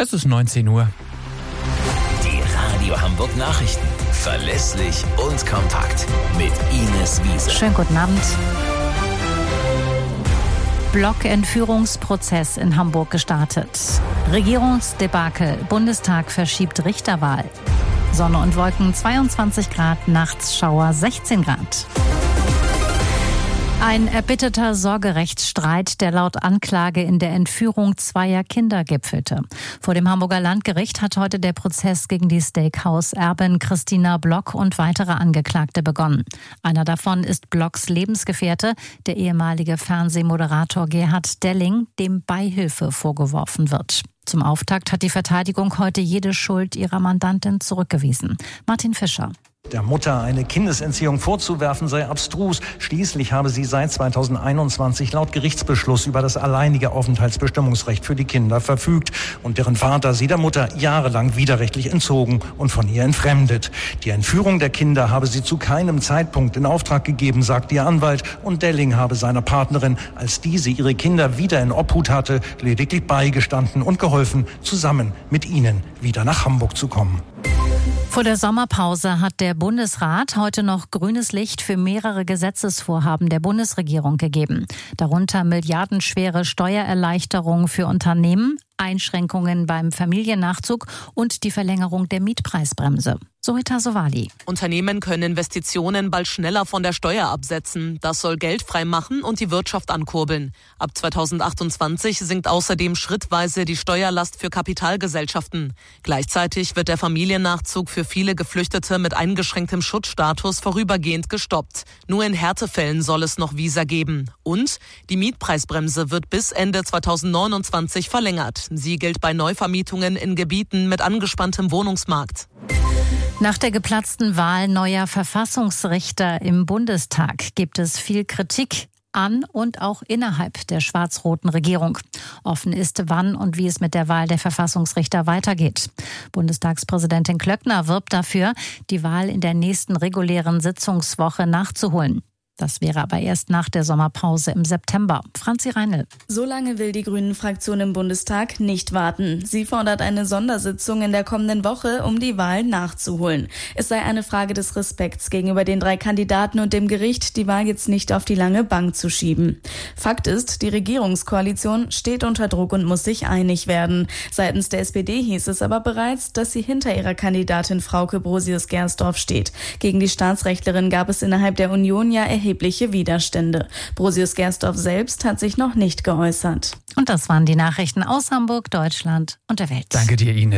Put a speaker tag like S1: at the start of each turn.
S1: Es ist 19 Uhr.
S2: Die Radio Hamburg Nachrichten. Verlässlich und kompakt. Mit Ines Wiese.
S3: Schönen guten Abend. Blockentführungsprozess in Hamburg gestartet. Regierungsdebakel. Bundestag verschiebt Richterwahl. Sonne und Wolken 22 Grad, nachts Schauer 16 Grad. Ein erbitterter Sorgerechtsstreit, der laut Anklage in der Entführung zweier Kinder gipfelte. Vor dem Hamburger Landgericht hat heute der Prozess gegen die Steakhouse-Erbin Christina Block und weitere Angeklagte begonnen. Einer davon ist Blocks Lebensgefährte, der ehemalige Fernsehmoderator Gerhard Delling, dem Beihilfe vorgeworfen wird. Zum Auftakt hat die Verteidigung heute jede Schuld ihrer Mandantin zurückgewiesen. Martin Fischer.
S4: Der Mutter eine Kindesentziehung vorzuwerfen sei abstrus. Schließlich habe sie seit 2021 laut Gerichtsbeschluss über das alleinige Aufenthaltsbestimmungsrecht für die Kinder verfügt und deren Vater sie der Mutter jahrelang widerrechtlich entzogen und von ihr entfremdet. Die Entführung der Kinder habe sie zu keinem Zeitpunkt in Auftrag gegeben, sagt ihr Anwalt, und Delling habe seiner Partnerin, als diese ihre Kinder wieder in Obhut hatte, lediglich beigestanden und geholfen, zusammen mit ihnen wieder nach Hamburg zu kommen.
S3: Vor der Sommerpause hat der Bundesrat heute noch grünes Licht für mehrere Gesetzesvorhaben der Bundesregierung gegeben. Darunter milliardenschwere Steuererleichterungen für Unternehmen, Einschränkungen beim Familiennachzug und die Verlängerung der Mietpreisbremse. Zohita Sowali.
S5: Unternehmen können Investitionen bald schneller von der Steuer absetzen. Das soll Geld frei machen und die Wirtschaft ankurbeln. Ab 2028 sinkt außerdem schrittweise die Steuerlast für Kapitalgesellschaften. Gleichzeitig wird der Familiennachzug für viele Geflüchtete mit eingeschränktem Schutzstatus vorübergehend gestoppt. Nur in Härtefällen soll es noch Visa geben. Und die Mietpreisbremse wird bis Ende 2029 verlängert. Sie gilt bei Neuvermietungen in Gebieten mit angespanntem Wohnungsmarkt.
S3: Nach der geplatzten Wahl neuer Verfassungsrichter im Bundestag gibt es viel Kritik an und auch innerhalb der schwarz-roten Regierung. Offen ist, wann und wie es mit der Wahl der Verfassungsrichter weitergeht. Bundestagspräsidentin Klöckner wirbt dafür, die Wahl in der nächsten regulären Sitzungswoche nachzuholen. Das wäre aber erst nach der Sommerpause im September. Franzi Reinl.
S6: So lange will die Grünen-Fraktion im Bundestag nicht warten. Sie fordert eine Sondersitzung in der kommenden Woche, um die Wahl nachzuholen. Es sei eine Frage des Respekts gegenüber den 3 Kandidaten und dem Gericht, die Wahl jetzt nicht auf die lange Bank zu schieben. Fakt ist, die Regierungskoalition steht unter Druck und muss sich einig werden. Seitens der SPD hieß es aber bereits, dass sie hinter ihrer Kandidatin Frauke Brosius-Gersdorf steht. Gegen die Staatsrechtlerin gab es innerhalb der Union ja erhebliche Widerstände. Brosius-Gersdorf selbst hat sich noch nicht geäußert.
S3: Und das waren die Nachrichten aus Hamburg, Deutschland und der Welt.
S1: Danke dir, Ines.